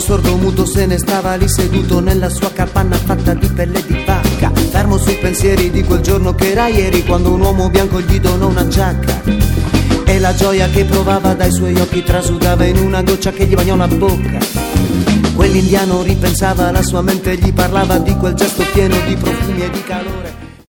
sordo muto se ne stava lì seduto nella sua capanna fatta di pelle di vacca, fermo sui pensieri di quel giorno che era ieri, quando un uomo bianco gli donò una giacca. E la gioia che provava dai suoi occhi trasudava in una goccia che gli bagnò la bocca. Quell'indiano ripensava alla sua mente, gli parlava di quel gesto pieno di profumi e di calore.